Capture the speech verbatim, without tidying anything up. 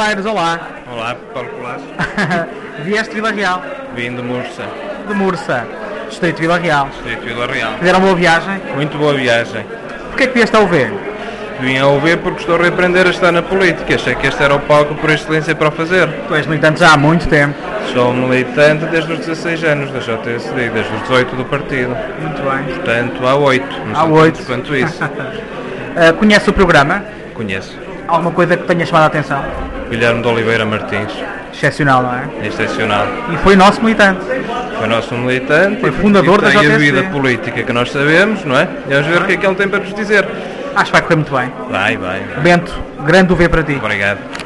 Aires, olá. Olá, Paulo Colasso. Vieste de Vila Real? Vim de Mursa, De Mursa, Distrito de Vila Real. Distrito de Vila Real. Fizeram boa viagem? Muito boa viagem. Porquê é que vieste ao ver? Vim ao ver porque estou a reaprender a estar na política. Achei que este era o palco por excelência para o fazer. Tu és militante já há muito tempo. Sou militante desde os dezasseis anos da J S D, desde os dezoito do partido. Muito bem. Portanto, há oito. Não Há são oito. tantos quanto isso. Uh, conhece o programa? Conheço. Alguma coisa que tenha chamado a atenção? Guilherme de Oliveira Martins. Excepcional, não é? É excepcional. E foi nosso militante. Foi nosso militante. Foi fundador e da tem J S D. a vida política que nós sabemos, não é? E vamos ver o que é que ele tem para nos dizer. Acho que vai correr muito bem. Vai, vai. Bento, grande o ver para ti. Obrigado.